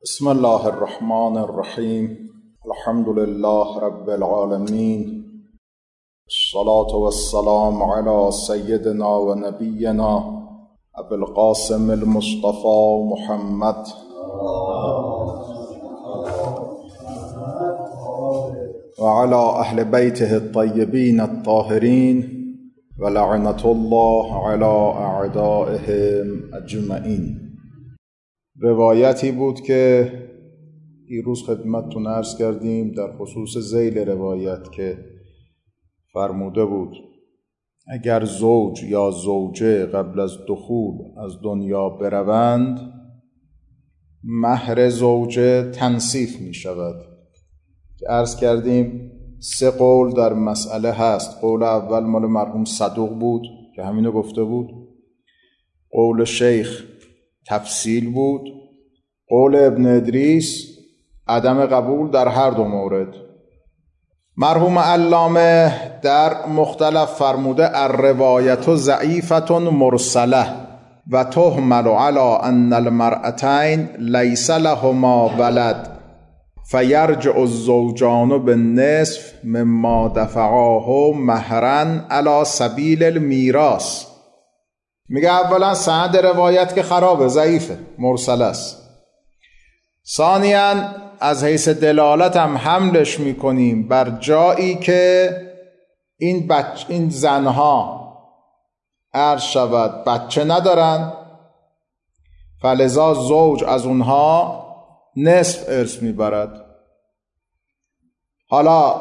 بسم الله الرحمن الرحیم. الحمد لله رب العالمین، الصلاة والسلام علی سیدنا و نبینا ابی القاسم المصطفى محمد و علی اهل بیته الطیبین الطاهرین و لعنة الله علی اعدائهم اجمعین. روایتی بود که دیروز خدمتتون عرض کردیم در خصوص ذیل روایت که فرموده بود اگر زوج یا زوجه قبل از دخول از دنیا بروند، مهر زوجه تنصیف می شود. که عرض کردیم 3 قول در مسئله هست. قول اول مال مرحوم صدوق بود که همینو گفته بود. قول شیخ تفصیل بود. قول ابن ادریس عدم قبول در هر دو مورد. مرحوم علامه در مختلف فرموده الروایت ضعیفة مرسله و تحمل علی ان المرأتین لیس لهما ولد فیرجع الزوجان بالنصف مما دفعاه مهرا علی سبیل المیراث. میگه اولا سند روایت که خرابه، ضعیفه، مرسل است. ثانیاً از حیث دلالت هم حملش میکنیم بر جایی که این زنها عرض شود بچه ندارن، فلذا زوج از اونها نصف ارث میبرد. حالا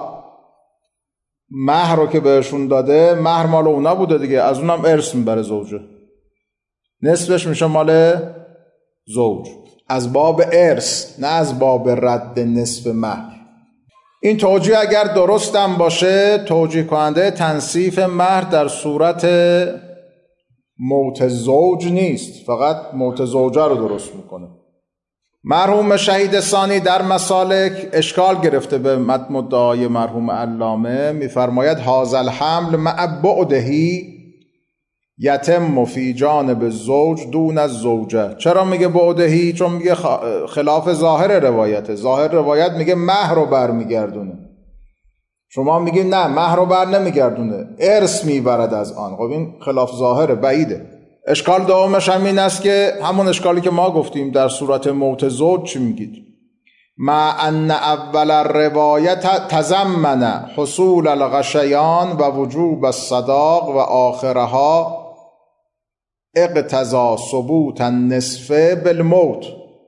مهر رو که بهشون داده، مهر مال اونا بوده دیگه، از اونم ارث میبره زوجه، نصفش میشه مال زوج، از باب ارث نه از باب رد نصف مهر. این توجیه اگر درستم باشه، توجیه کننده تنصیف مهر در صورت موت زوج نیست، فقط موت زوجه رو درست میکنه. مرحوم شهید ثانی در مسالک اشکال گرفته به متن مدعای مرحوم علامه، میفرماید هذا الحمل مع بعدهی یتم فی جانب الزوج دون الزوجه. چرا میگه بعدهی؟ چون میگه خلاف ظاهر روایته. ظاهر روایت میگه مهر رو بر میگردونه، شما میگید نه مهر رو بر نمیگردونه، ارث میبرد از آن. خب این خلاف ظاهره، بعیده. اشکال دومش هم این است که همون اشکالی که ما گفتیم در صورت موت زوج چی میگید؟ مع ان اول الروایت تضمن حصول الغشیان و وجوب الصداق و آخرها اقتضا ثبوت النصف بالموت.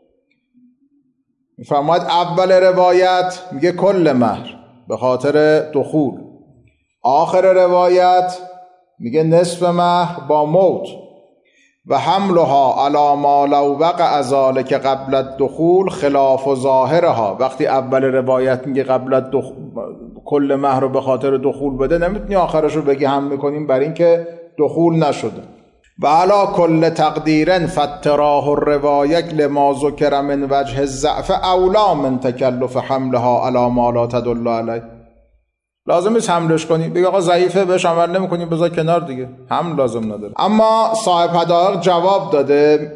میفرماید اول روایت میگه کل مهر به خاطر دخول، آخر روایت میگه نصف مهر با موت. و حملها علی ما لو وقع ذلک قبل الدخول خلاف ظاهرها. وقتی اول روایت میگه قبل کل مهر رو به خاطر دخول بده، نمیتونی آخرش رو بگی هم میکنیم بر این که دخول نشده. و علی کل تقدیر فاتراه الروایت لما ذکر من وجه الضعف اولا من تکلف حملها علی ما لا تدل علیه. لازم نیست حملش کنی، بگی آقا ضعیفه بهش عمل نمی‌کنی، بذار کنار دیگه، حمل لازم نداره. اما صاحب حدائق جواب داده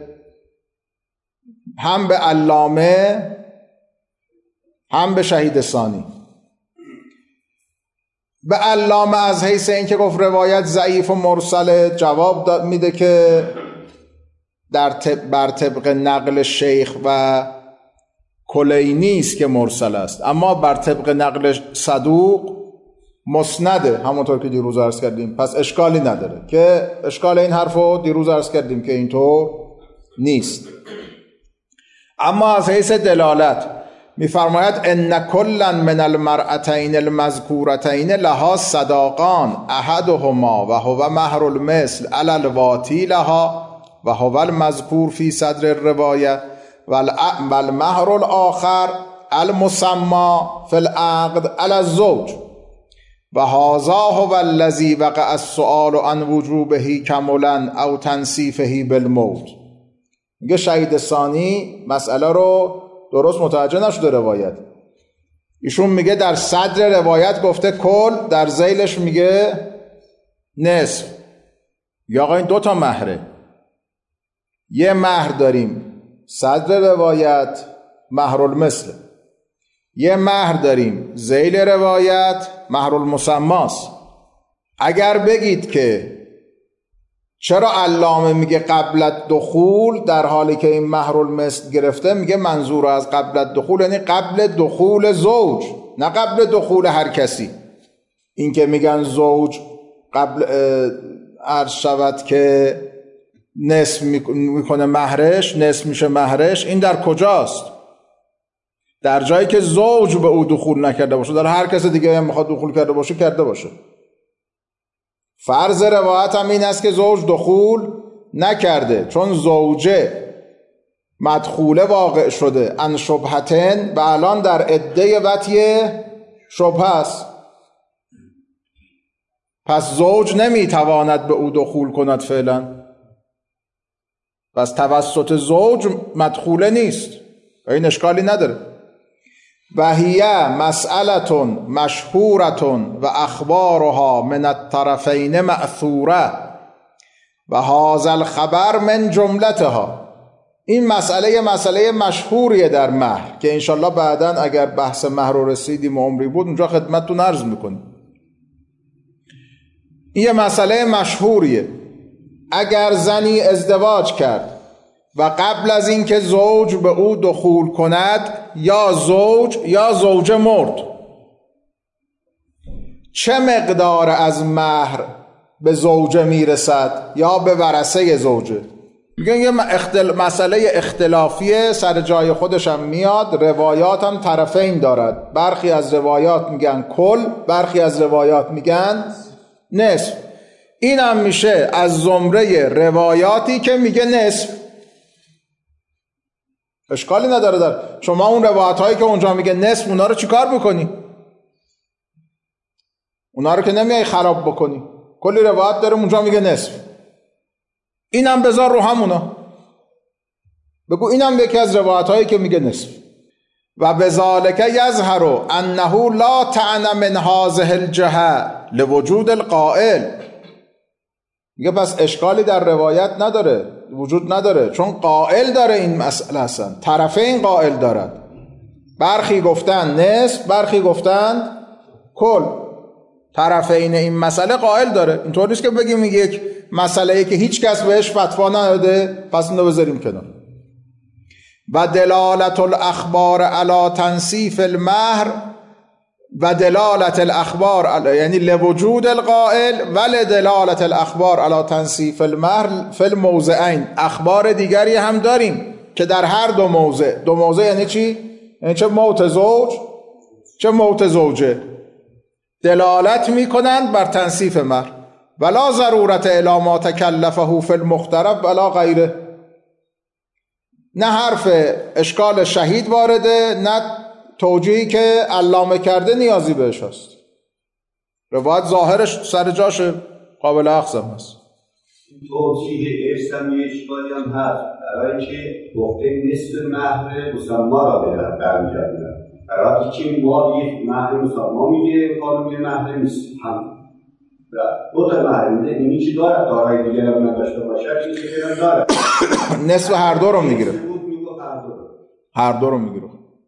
هم به علامه هم به شهید ثانی. به علامه از حیث اینکه گفت روایت ضعیف و مرسله جواب میده که بر طبق نقل شیخ و کلینی است که مرسل است، اما بر طبق نقل صدوق مسنده، همونطور که دیروز عرض کردیم، پس اشکالی نداره. که اشکال این حرفو دیروز عرض کردیم که اینطور نیست. اما از حیث دلالت میفرماید ان کلا من المرأتین المذکورتین لها صداقان احدهما و هو مهر المثل علی الواتی لها و هو المذکور فی صدر الروایه و المهر الاخر المسمى فی العقد علی الزوج و هذا هو الذی وقع السؤال عن وجوبه کملا او تنصیفه بالموت. میگه شهید ثانی مسئله رو درست متوجه نشده روایت. ایشون میگه در صدر روایت گفته کل، در ذیلش میگه نصف. یا آقا این 2 مهره، یه مهر داریم صدر روایت، مهر المثل. یه مهر داریم ذیل روایت، مهر المسماست. اگر بگید که چرا علامه میگه قبل الدخول در حالی که این مهر المثل گرفته، میگه منظور از قبل الدخول یعنی قبل دخول زوج، نه قبل دخول هر کسی. این که میگن زوج قبل عرض شود که نصف میکنه مهرش، نصف میشه مهرش، این در کجاست؟ در جایی که زوج به او دخول نکرده باشه، در هر کس دیگه هم میخواد دخول کرده باشه. فرض روایت هم این است که زوج دخول نکرده، چون زوجه مدخوله واقع شده ان شبهتن و الان در عده وطی شبهه است. پس زوج نمیتواند به او دخول کند فعلا، پس توسط زوج مدخوله نیست و این اشکالی نداره. و هیه مسئلة مشهورة و اخبارها من الطرفین مأثوره و هذا الخبر من جملتها. این مسئله مشهوریه در مهر که انشالله بعداً اگر بحث مهر رو رسیدیم و عمری بود اونجا خدمتتون عرض میکنیم. این مسئله مشهوریه. اگر زنی ازدواج کرد و قبل از اینکه زوج به او دخول کند یا زوج یا زوجه مرد، چه مقدار از مهر به زوجه میرسد یا به ورثه زوجه؟ میگن یه مسئله اختلافیه، سر جای خودش هم میاد، روایات هم طرفین دارد. برخی از روایات میگن کل، برخی از روایات میگن نصف. این هم میشه از زمره روایاتی که میگه نصف. اشکالی نداره در شما اون روایت هایی که اونجا میگه نصف اونا رو چیکار بکنی؟ اونا رو که نمیای خراب بکنی. کلی روایت داره اونجا میگه نصف، اینم بذار رو همونا، بگو اینم یکی از روایت هایی که میگه نصف. و بذالک یظهر انه لا طعن من هذه الجهه لوجود القائل. میگه پس اشکالی در روایت نداره، وجود نداره، چون قائل داره این مسئله هستن، طرفین قائل دارد. برخی گفتن نصف، برخی گفتن کل. طرفین این مسئله قائل داره. اینطور نیست که بگیم یک مسئله که هیچ کس بهش فتوا نداده پس اینو بذاریم کنار. و دلالت الاخبار علی تنصیف المهر و دلالت الاخبار یعنی لوجود القائل و لدلالت الاخبار علی تنصیف المهر فی الموضعین. اخبار دیگری هم داریم که در هر دو موضع یعنی چی؟ یعنی چه موت زوج چه موت زوجه دلالت میکنند بر تنصیف مهر. ولا ضرورت الی ما تکلفه فی المخترب ولا غیره. نه حرف اشکال شهید وارده، نه توجیهی که علامه کرده نیازی بهش هست. روایت ظاهرش سر جاش قابل اخذ هست. توجیه ارسم یه اشکالی هم هست برای که گفته نصف مهر مسما را برمی‌گردونه، برای که ما یک مهر مسما میگه قانون مهر نیست هم و دو تا مهر میده، اینی که داره دارای دیگه هم نداشته باشه این که داره نصف هر دو رو میگیره، هر دو رو میگیره.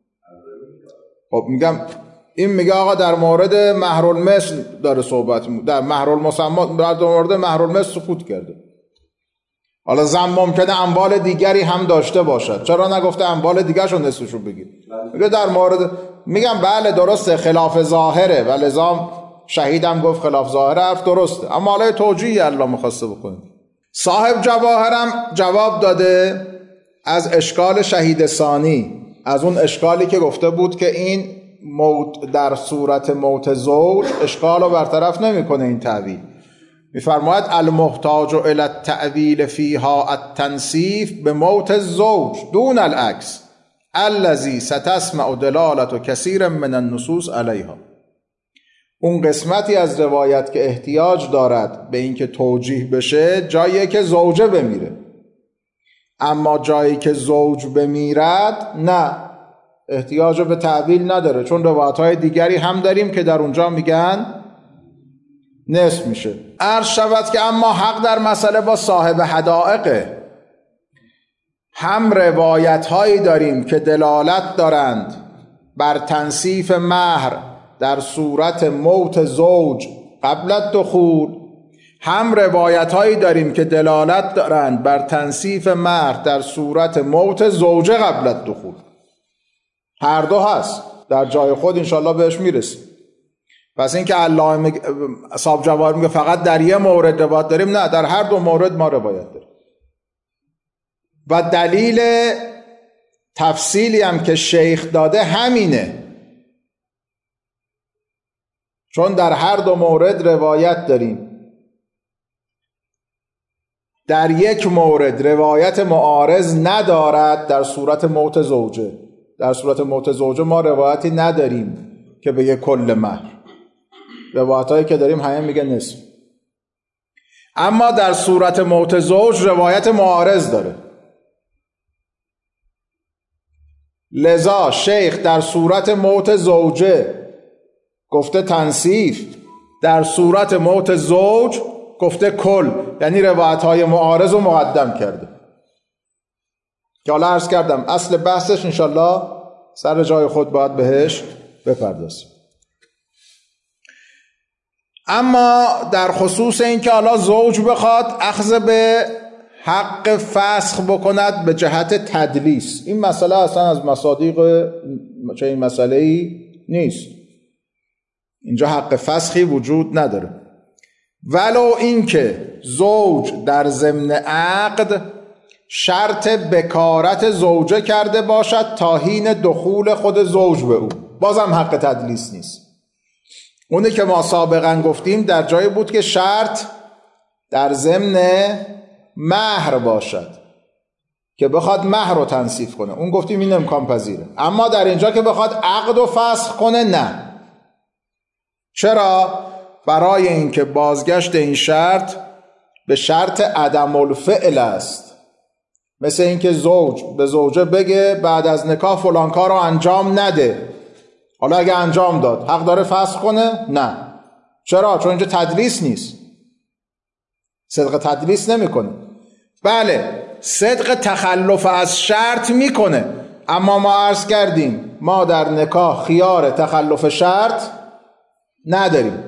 خب میگم این میگه آقا در مورد مهر المثل داره صحبت میکنه، در مهر المسما در مورد مهر المثل سکوت کرده. حالا زن ممکنه اموال دیگری هم داشته باشد، چرا نگفته اموال دیگرشو نصفشو بگیر؟ میگه در مورد، میگم بله درسته خلاف ظاهره و لذا شهیدم گفت خلاف ظاهره، حرف درسته، اما حالا توجیهی الله میخواسته بکنه. صاحب جواهرم جواب داده از اشکال شهید ثانی، از اون اشکالی که گفته بود که این موت در صورت موت زوج اشکال رو برطرف نمیکنه این تعویل. میفرماید المحتاج الی التأویل فیها التنصیف به موت الزوج دون العکس الذی ستسمع دلالت کثیر من النصوص علیها. اون قسمتی از روایت که احتیاج دارد به اینکه توجیه بشه جایی که زوجه بمیره، اما جایی که زوج بمیرد نه، احتیاج به تعویل نداره، چون روایت‌های دیگری هم داریم که در اونجا میگن نصف میشه. عرض شود که اما حق در مسئله با صاحب حدائقه. هم روایت هایی داریم که دلالت دارند بر تنصیف مهر در صورت موت زوج قبل الدخول، هم روایت هایی داریم که دلالت دارند بر تنصیف مهر در صورت موت زوجه قبل الدخول. هر دو هست در جای خود، انشالله بهش میرسیم. پس این که علامه صاحب جواهر میگه فقط در یه مورد روایت داریم، نه، در هر دو مورد ما روایت داریم. و دلیل تفصیلی هم که شیخ داده همینه، چون در هر دو مورد روایت داریم. در یک مورد روایت معارض ندارد در صورت موت زوجه. در صورت موت زوجه ما روایتی نداریم که بگه کل مهر، روایتایی که داریم همه میگه نصف. اما در صورت موت زوج روایت معارض داره. لذا شیخ در صورت موت زوجه گفته تنصیف، در صورت موت زوج گفته کل، یعنی روایت‌های معارض رو مقدم کرده. که حالا عرض کردم اصل بحثش انشالله سر جای خود باید بهش بپردازیم. اما در خصوص این که حالا زوج بخواد اخذ به حق فسخ بکند به جهت تدلیس، این مسئله اصلا از مصادیق چه این مسئله‌ای نیست. اینجا حق فسخی وجود نداره، ولو اینکه زوج در ضمن عقد شرط بکارت زوجه کرده باشد تا حین دخول خود زوج به او، بازم حق تدلیس نیست. اونی که ما سابقا گفتیم در جایی بود که شرط در ضمن مهر باشد که بخواد مهر رو تنصیف کنه، اون گفتیم این امکان پذیره. اما در اینجا که بخواد عقد رو فسخ کنه نه. چرا؟ برای اینکه بازگشت این شرط به شرط عدم الفعل است. مثل اینکه زوج به زوجه بگه بعد از نکاح فلان کار رو انجام نده، حالا اگه انجام داد حق داره فسخ کنه؟ نه. چرا؟ چون اینجا تدلیس نیست، صدق تدلیس نمیکنه. بله صدق تخلف از شرط میکنه، اما ما عرض کردیم ما در نکاح خیار تخلف شرط نداریم.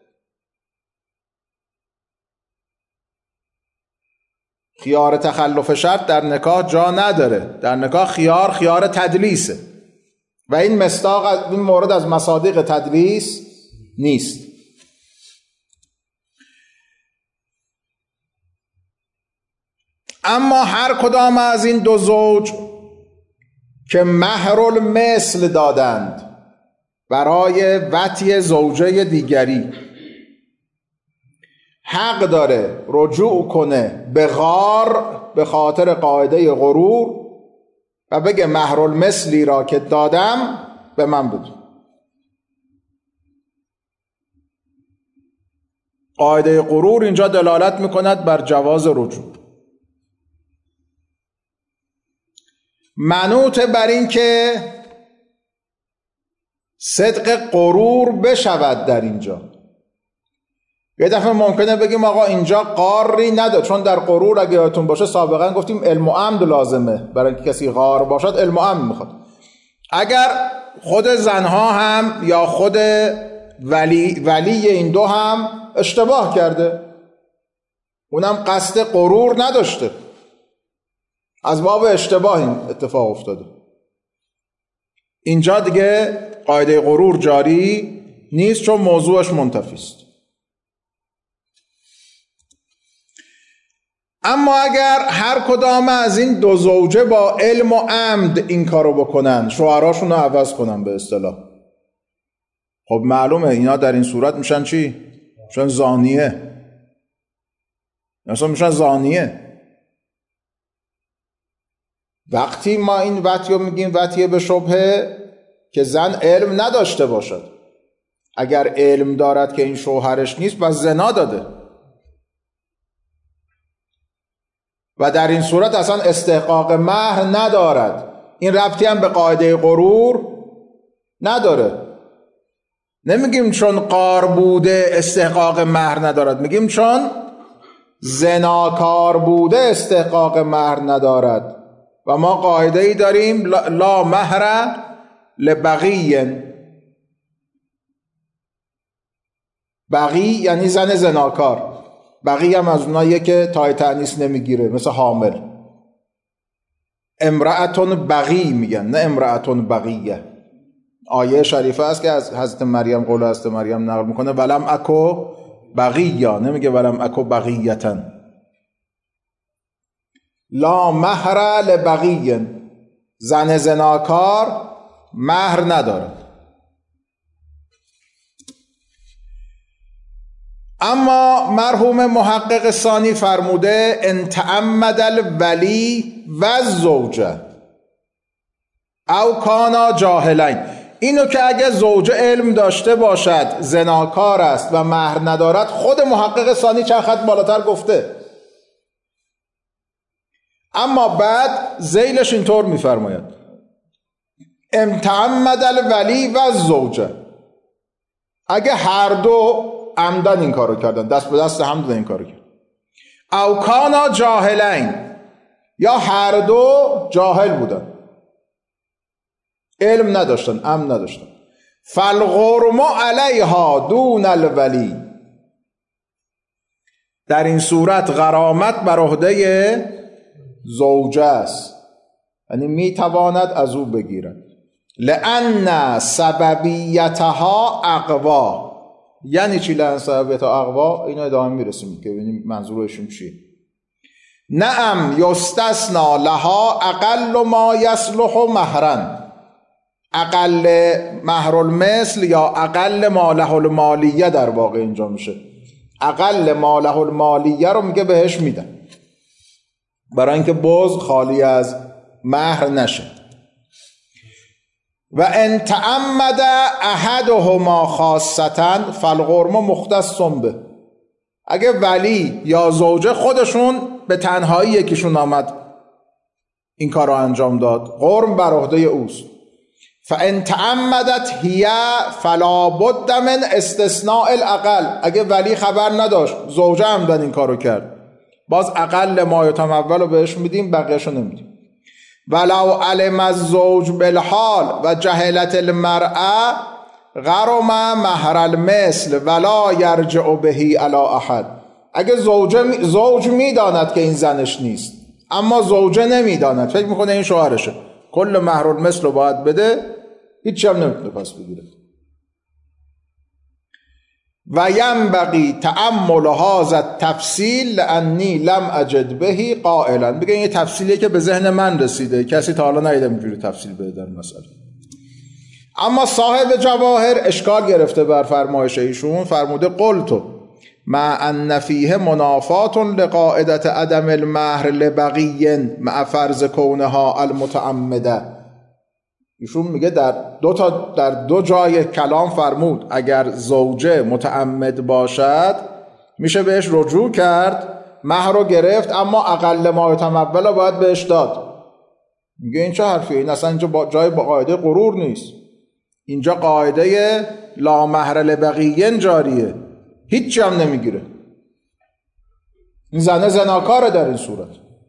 خیار تخلف شرط در نکاح جا نداره. در نکاح خیار تدلیسه و این مصداق، این مورد از مصادیق تدلیس نیست. اما هر کدام از این دو زوج که مهر المثل دادند برای وطی زوجه دیگری، حق داره رجوع کنه به غار به خاطر قاعده غرور و بگه مهر المثلی را که دادم به من بود. قاعده غرور اینجا دلالت میکند بر جواز رجوع، منوط بر این که صدق غرور بشود. در اینجا یه دفعه ممکنه بگیم آقا اینجا غاری نداره، چون در غرور اگه یادتون باشه سابقا گفتیم علم و عمد لازمه، برای اینکه کسی غار باشد علم و عمد میخواد. اگر خود زنها هم یا خود ولی این دو هم اشتباه کرده، اونم قصد غرور نداشته، از باب اشتباه این اتفاق افتاده، اینجا دیگه قاعده غرور جاری نیست چون موضوعش منتفی است. اما اگر هر کدام از این دو زوجه با علم و عمد این کارو بکنن، شوهراشون رو عوض کنن به اصطلاح، خب معلومه اینا در این صورت میشن چی؟ میشن زانیه. مثلا میشن زانیه. وقتی ما این وطیو میگیم وطیه به شبهه که زن علم نداشته باشد. اگر علم دارد که این شوهرش نیست بس زنا داده و در این صورت اصلا استحقاق مهر ندارد. این ربطی هم به قاعده غرور نداره. نمیگیم چون غار بوده استحقاق مهر ندارد، میگیم چون زناکار بوده استحقاق مهر ندارد. و ما قاعده ای داریم لا مهر لبغی. بغی یعنی زن زناکار. بغی هم از اوناییه که تای تأنیث نمیگیره، مثل حامل. امرأتون بغی میگن، نه امرأتون بغیه. آیه شریفه است که از حضرت مریم، قول حضرت مریم نقل میکنه ولم اکو بغیه، نمیگه ولم اکو بغیتن. لا مهر لبغی، زن زناکار مهر ندارد. اما مرحوم محقق ثانی فرموده ان تعمد الولی و الزوجه او کانا جاهلین. اینو که اگه زوجه علم داشته باشد زناکار است و مهر ندارد، خود محقق ثانی چند خط بالاتر گفته. اما بعد ذیلش اینطور میفرماید ان تعمد الولی و الزوجه، اگه هر دو عمدن این کارو کردن، دست به دست هم دادن این کارو کردن، او کانا جاهلین، یا هر دو جاهل بودن، علم نداشتن، علم نداشتن، فالغرم علیها دون الولی، در این صورت غرامت بر عهده زوجه است، یعنی میتواند از او بگیرد. لأن سببیتها اقوا. یعنی چی لأن سببیتها اقوا؟ اینو ادامه میرسیم که ببینیم منظورشون چیه. نعم یستثنا لها اقل ما یصلح مهرا، اقل مهر المثل یا اقل ماله المالیه در واقع اینجا میشه. اقل ماله المالیه رو میگه بهش میدن، برای اینکه بز خالی از مهر نشه. و ان تعمد احدهما خاصتا فالغرم مختص به، اگه ولی یا زوجه خودشون به تنهایی یکیشون آمد این کار رو انجام داد، غرم بر عهده اوست. فان تعمدت هی فلا بد من استثناء الاقل، اگه ولی خبر نداشت زوجه عمدن این کارو کرد، باز اقل ما یتمول رو بهش میدیم، بقیه‌شو نمیدیم. ولو علم الزوج بالحال و جهلت المرأة غرم مهر المثل ولا یرجع بهی علی احد، اگه زوج میداند که این زنش نیست، اما زوجه نمیداند، فکر میکنه این شوهرشه، کل مهر المثل رو باید بده، هیچی هم نمیتونه پس بگیره. و ینبغی تأمل هذا التفصیل لانی لم اجد بهی قائلا، بگه این تفصیلیه که به ذهن من رسیده، کسی تا حالا ندیده اینجوری تفصیل بده در مسئله. اما صاحب جواهر اشکال گرفته بر فرمایش ایشون، فرموده قلت مع ان فیه منافات لقاعدة عدم المهر لبغی مع فرض کونها المتعمده. ایشون میگه در دو جای کلام فرمود اگر زوجه متعمد باشد میشه بهش رجوع کرد، مهر رو گرفت، اما اقل ما یتمول رو باید بهش داد. میگه این چه حرفیه؟ این اصلا اینجا جای قاعده غرور نیست، اینجا قاعده لا مهر لبغی جاریه، هیچی هم نمیگیره، این زنه زناکاره در این صورت.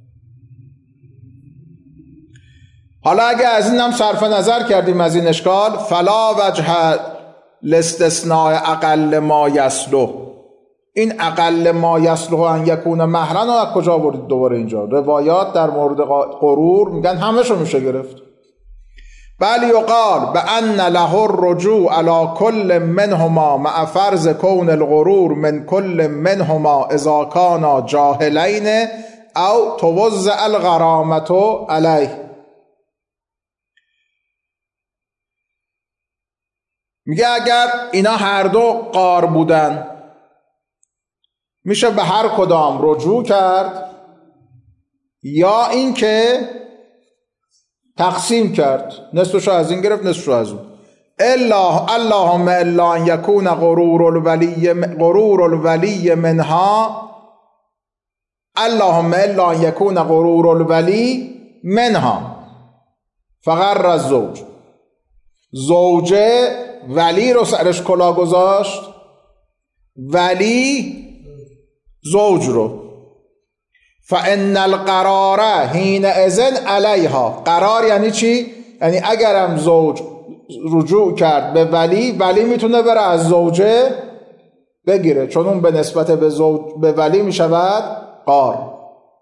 حالا اگه از این هم صرف نظر کردیم از این اشکال، فلا وجه لاستثناء اقل ما یصلح، این اقل ما یصلح ان یکون مهرا رو از کجا آوردید دوباره اینجا؟ روایات در مورد غرور میگن همه شو میشه گرفت. بل یقال بان له الرجوع علی کل منهما مع فرض کون الغرور من کل منهما اذا کانا جاهلین او توزع الغرامة علیه. میگه اگر اینا هر دو غار بودن میشه به هر کدام رجوع کرد، یا اینکه تقسیم کرد، نصفشو از این گرفت نصفشو از اون. اللهم الا ان یکون غرور الولی منها، اللهم الا ان یکون غرور الولی منها فغر الزوج، زوجه ولی رو سرش کلا گذاشت، ولی زوج رو، فان القرار حینئذ علیها. قرار یعنی چی؟ یعنی اگرم زوج رجوع کرد به ولی میتونه بره از زوجه بگیره، چون اون به نسبت به ولی میشود قار.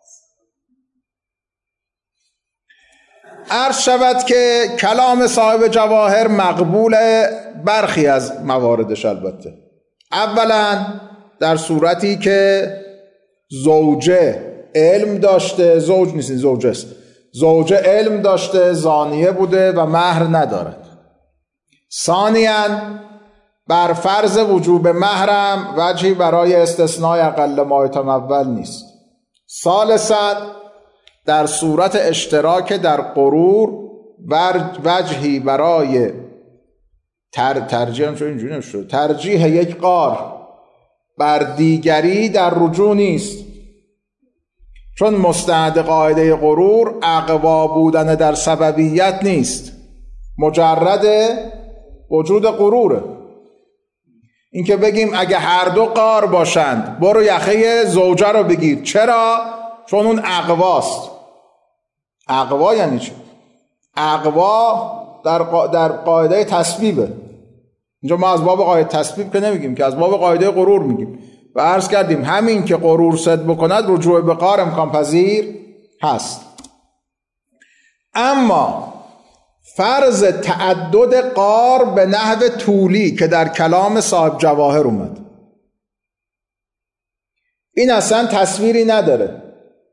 عرض شود که کلام صاحب جواهر مقبول برخی از مواردش. البته اولا در صورتی که زوجه علم داشته، زوج نیست زوجه است، زوجه علم داشته، زانیه بوده و مهر ندارد. ثانیاً بر فرض وجوب مهرم وجهی برای استثناء اقل ما یتمول نیست. ثالثاً در صورت اشتراک در غرور وجهی برای ترجیح یک قار بر دیگری در رجوع نیست، چون مستند قاعده غرور اقوا بودن در سببیت نیست، مجرد وجود غروره. این که بگیم اگه هر دو قار باشند برو یخه زوجه رو بگیر، چرا؟ چون اون اقواست. اقوا یعنی چی؟ اقوا در قاعده تسبیبه. اینجا ما از باب قاعده تسبیب که نمیگیم، که از باب قاعده غرور میگیم و عرض کردیم همین که غرور صد بکند رجوع به قار امکان پذیر هست. اما فرض تعدد قار به نحو طولی که در کلام صاحب جواهر اومد، این اصلا تصویری نداره.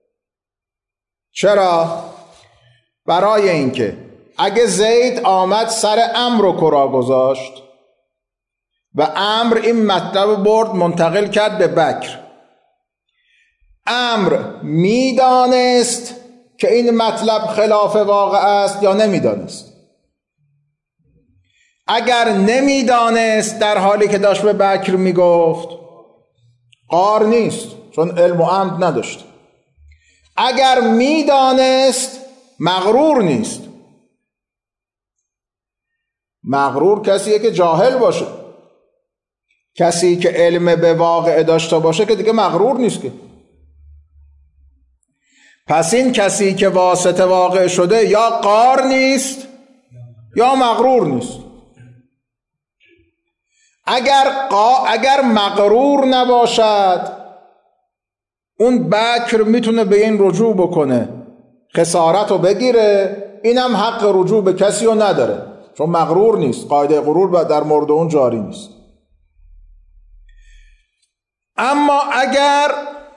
چرا؟ برای اینکه اگه زید آمد سر امر رو کرا گذاشت و امر این مطلب برد منتقل کرد به بکر، امر میدانست که این مطلب خلاف واقع است یا نمیدانست؟ اگر نمیدانست در حالی که داشت به بکر میگفت قار نیست، چون علم و عمد نداشت. اگر میدانست مغرور نیست. مغرور کسیه که جاهل باشه. کسی که علم به واقع داشته باشه که دیگه مغرور نیست که. پس این کسی که واسطه واقع شده یا قار نیست یا مغرور نیست. اگر مغرور نباشد اون بکر میتونه به این رجوع بکنه، خسارت رو بگیره، اینم حق رجوع به کسی رو نداره چون مغرور نیست. قاعده غرور در مورد اون جاری نیست. اما اگر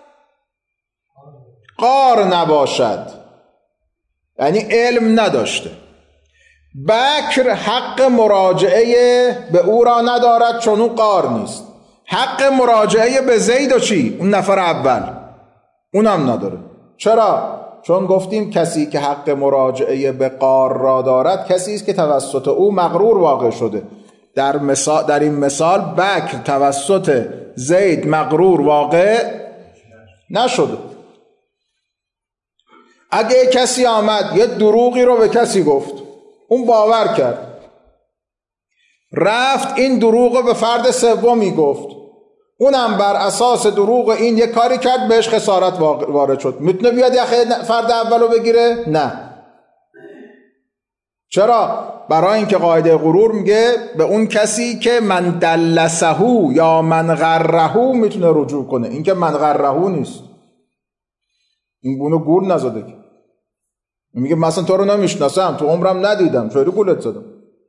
قار نباشد، یعنی علم نداشته، بکر حق مراجعه به او را ندارد چون او قار نیست. حق مراجعه به زید و چی؟ اون نفر اول اونم نداره. چرا؟ چون گفتیم کسی که حق مراجعه به قار را دارد کسی است که توسط او مغرور واقع شده. در این مثال بکر توسط زید مغرور واقع نشده. اگه کسی آمد یه دروغی رو به کسی گفت، اون باور کرد، رفت این دروغ به فرد سومی گفت، اونم بر اساس دروغ این یه کاری کرد، بهش خسارت وارد شد، میتونه بیاد یخه فرد اولو بگیره؟ نه. چرا؟ برای اینکه قاعده غرور میگه به اون کسی که من دلسهو یا من غرهو میتونه رجوع کنه. این که من غرهو نیست، این بونو گول نزده که میگه مثلا تو رو نمیشناسم، تو عمرم ندیدم، چطوری گولت زدم؟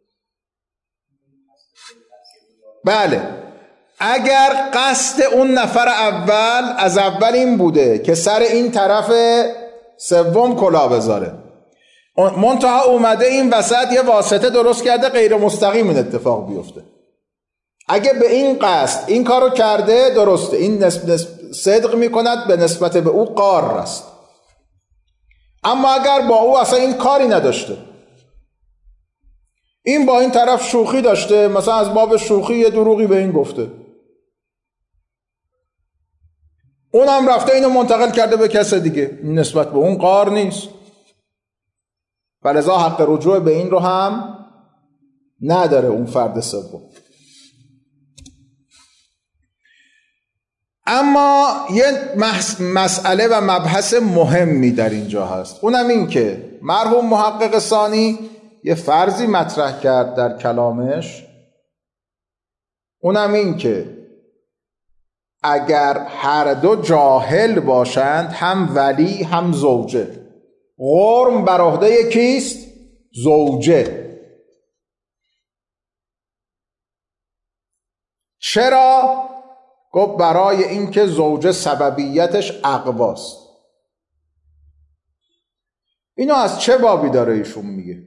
بله، اگر قصد اون نفر اول از اول این بوده که سر این طرف سوم کلا بذاره، منتها اومده این وسط یه واسطه درست کرده غیر مستقیم این اتفاق بیفته، اگه به این قصد این کارو کرده درسته، این صدق میکند به نسبت به او قار است. اما اگر با او اصلا این کاری نداشته، این با این طرف شوخی داشته، مثلا از باب شوخی یه دروغی به این گفته، اونم رفته اینو منتقل کرده به کس دیگه، این نسبت به اون قار نیست، فلذا حق رجوع به این رو هم نداره اون فرد سوم. اما یه مسئله و مبحث مهمی در اینجا هست، اونم این که مرحوم محقق ثانی یه فرضی مطرح کرد در کلامش، اونم این که اگر هر دو جاهل باشند، هم ولی هم زوجه، غرم بر عهده کیست؟ زوجه. چرا؟ گفت برای اینکه زوجه سببیتش اقواست. اینو از چه بابی داره ایشون میگه؟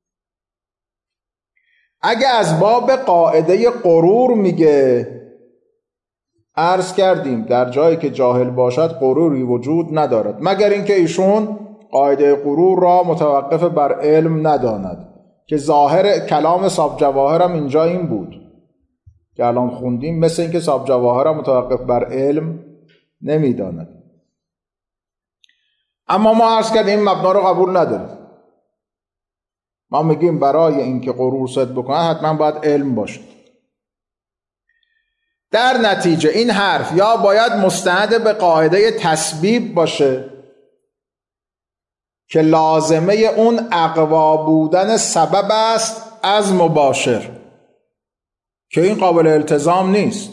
اگه از باب قاعده غرور میگه، عرض کردیم در جایی که جاهل باشد غروری وجود ندارد، مگر اینکه ایشون قاعده غرور را متوقف بر علم نداند، که ظاهر کلام صاحب جواهر هم اینجا این بود که الان خوندیم، مثل اینکه صاحب جواهر هم متوقف بر علم نمیداند. اما ما عرض کردیم این مبنا رو قبول نداریم. ما میگیم برای اینکه غرور صدق بکنه حتما باید علم باشه. در نتیجه این حرف یا باید مستند به قاعده تسبیب باشه که لازمه اون اقوا بودن سبب است از مباشر، که این قابل التزام نیست.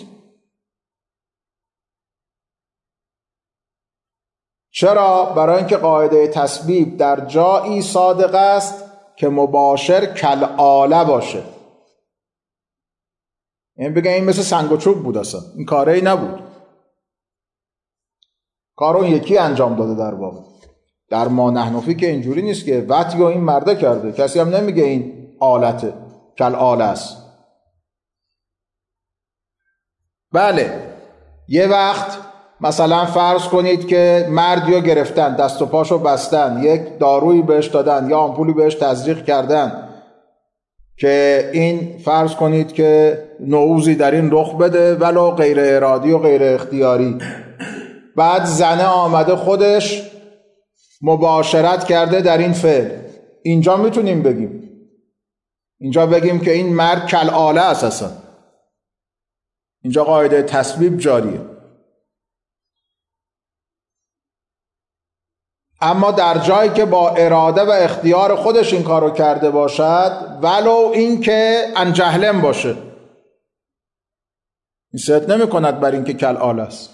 چرا؟ برای اینکه قاعده تسبیب در جایی صادق است که مباشر کالآله باشه. این بگه این مثل سنگ و چوب بود، اصلا این کاره ای نبود، کار اون یکی انجام داده. در واقع در ما نحنفی که اینجوری نیست که وطی و این مرده کرده، کسی هم نمیگه این آلته، کالآله است. بله، یه وقت مثلا فرض کنید که مردیو گرفتن، دست و پاشو بستن، یک دارویی بهش دادن یا آمپولی بهش تزریق کردن که این فرض کنید که نعوذی در این رخ بده ولو غیر ارادی و غیر اختیاری. بعد زنه آمده خودش مباشرت کرده در این فعل. اینجا میتونیم بگیم، اینجا بگیم که این مرد کالآله اساسا، اینجا قاعده تسبیب جاریه. اما در جایی که با اراده و اختیار خودش این کارو کرده باشد، ولو این که انجهلم باشه، این صدق نمی کند بر این که کالآله است.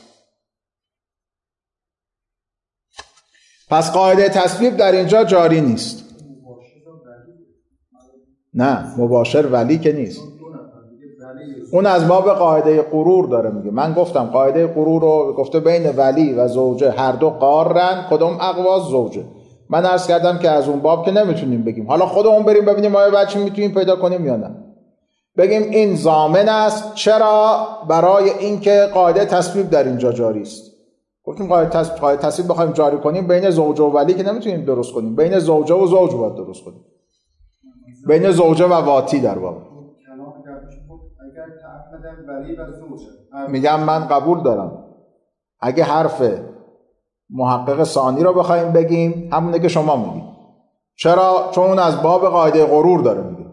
پس قاعده تسبیب در اینجا جاری نیست. نه، مباشر ولی که نیست، اون از باب قاعده غرور داره میگه. من گفتم قاعده غرور رو گفته بین ولی و زوجه هر دو قارن، کدوم اقواز؟ زوجه. من عرض کردم که از اون باب که نمیتونیم بگیم، حالا خودمون بریم ببینیم آیا بچه میتونیم پیدا کنیم یا نه. بگیم این ضامن است. چرا؟ برای اینکه قاعده تسبیب در اینجا جاری است. گفتیم قاعده تسبیب بخوایم جاری کنیم بین زوجه و ولی که نمیتونیم درست کنیم، بین زوجه و زوج باید درست کنیم، بین زوجه و واتی. در واقع میگم من قبول دارم اگه حرف محقق ثانی رو بخوایم بگیم همونه که شما میگید. چرا؟ چون اون از باب قاعده غرور داره میگه.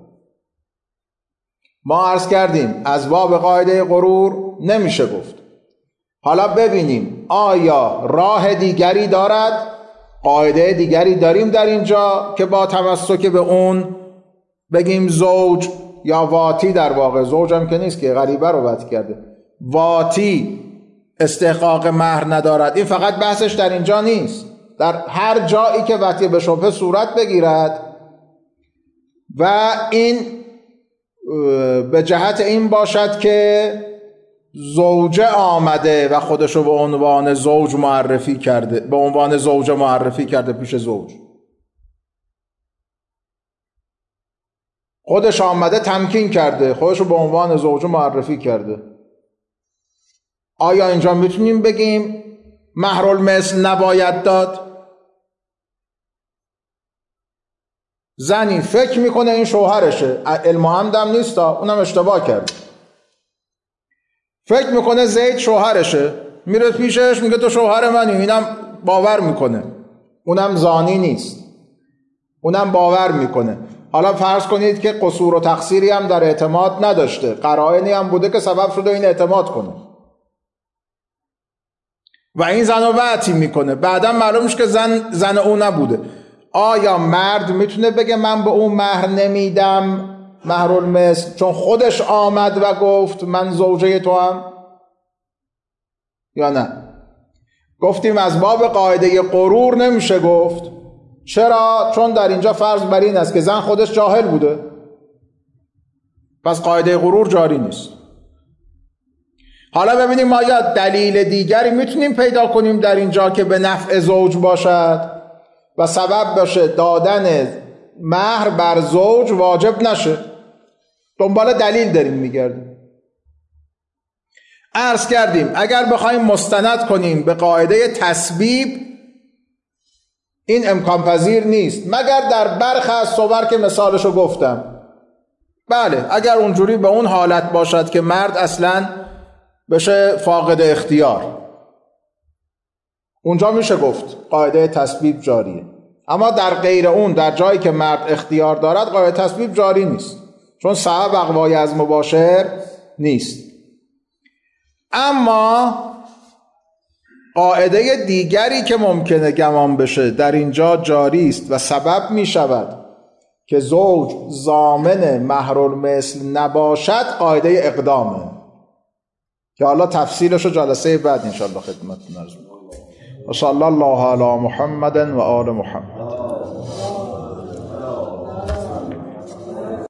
ما عرض کردیم از باب قاعده غرور نمیشه گفت. حالا ببینیم آیا راه دیگری دارد؟ قاعده دیگری داریم در اینجا که با تمسک به اون بگیم زوج یا واتی. در واقع زوج هم که نیست که غریبه رو وطی کرده، واتی استحقاق مهر ندارد. این فقط بحثش در اینجا نیست، در هر جایی که وطی به شبهه صورت بگیرد و این به جهت این باشد که زوجه آمده و خودشو به عنوان زوج معرفی کرده، به عنوان زوجه معرفی کرده پیش زوج، خودش آمده تمکین کرده، خودشو به عنوان زوجه معرفی کرده. آیا اینجا میتونیم بگیم مهرالمثل نباید داد؟ زنی فکر میکنه این شوهرشه، علم و عمدم نیست، اونم اشتباه کرد، فکر میکنه زید شوهرشه، میره پیشش میگه تو شوهر منی، اینم باور میکنه، اونم زانی نیست، اونم باور میکنه. حالا فرض کنید که قصور و تقصیری هم در اعتماد نداشته، قرائنی هم بوده که سبب شده این اعتماد کنه. و این زن رو وعتی میکنه، بعدا معلوم میشه که زن او نبوده. آیا مرد میتونه بگه من به اون مهر نمیدم، مهرالمثل، چون خودش آمد و گفت من زوجه تو هم، یا نه؟ گفتیم از باب قاعده غرور نمیشه گفت. چرا؟ چون در اینجا فرض بر این است که زن خودش جاهل بوده، پس قاعده غرور جاری نیست. حالا ببینیم آیا دلیل دیگری میتونیم پیدا کنیم در اینجا که به نفع زوج باشد و سبب باشه دادن مهر بر زوج واجب نشه. دنبال دلیل داریم میگردیم. عرض کردیم اگر بخوایم مستند کنیم به قاعده تسبیب، این امکان پذیر نیست مگر در برخی از صور که مثالشو گفتم. بله، اگر اونجوری به اون حالت باشد که مرد اصلا بشه فاقد اختیار، اونجا میشه گفت قاعده تسبیب جاریه. اما در غیر اون، در جایی که مرد اختیار دارد، قاعده تسبیب جاری نیست، چون صاحب اقوای از مباشر نیست. اما قاعده دیگری که ممکنه گمان بشه در اینجا جاری است و سبب می شود که زوج ضامن مهرالمثل نباشد، قاعده اقدامه که حالا تفصیلش رو جلسه بعد انشاءالله خدمتتون عرض می‌کنم. و صلی الله علی محمد و آل محمد.